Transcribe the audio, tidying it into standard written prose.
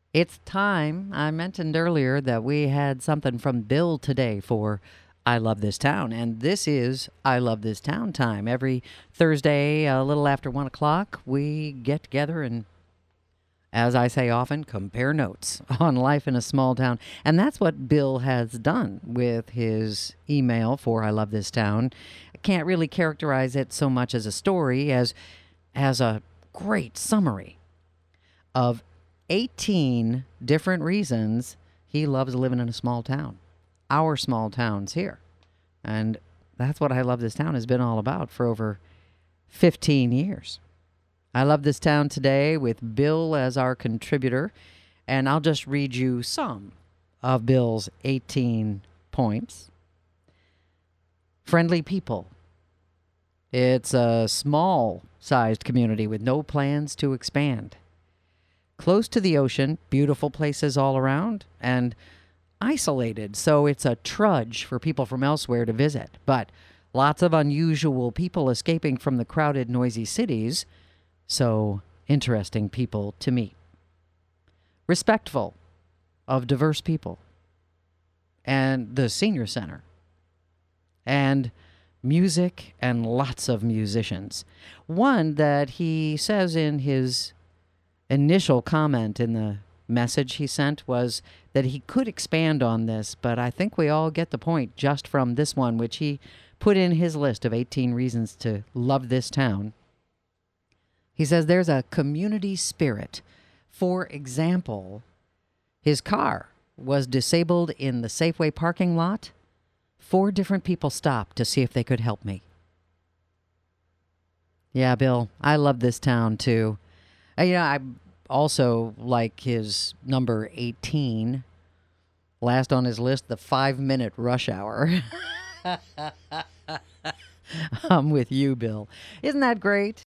It's time. I mentioned earlier that we had something from Bill today for I Love This Town. And this is I Love This Town time. Every Thursday, a little after 1 o'clock, we get together and, as I say often, compare notes on life in a small town. And that's what Bill has done with his email for I Love This Town. I can't really characterize it so much as a story as a great summary of 18 different reasons he loves living in a small town. Our small towns here. And that's what I Love This Town has been all about for over 15 years. I Love This Town today with Bill as our contributor, and I'll just read you some of Bill's 18 points. Friendly people. It's a small sized community with no plans to expand. Close to the ocean, beautiful places all around, and isolated, so it's a trudge for people from elsewhere to visit. But lots of unusual people escaping from the crowded, noisy cities, so interesting people to meet. Respectful of diverse people, and the senior center, and music and lots of musicians. One that he says in his initial comment in the message he sent was that he could expand on this, but I think we all get the point just from this one, which he put in his list of 18 reasons to love this town. He says there's a community spirit. For example, his car was disabled in the Safeway parking lot. 4 different people stopped to see if they could help me. Yeah, Bill, I love this town too. I also like his number 18. Last on his list, the 5-minute rush hour. I'm with you, Bill. Isn't that great?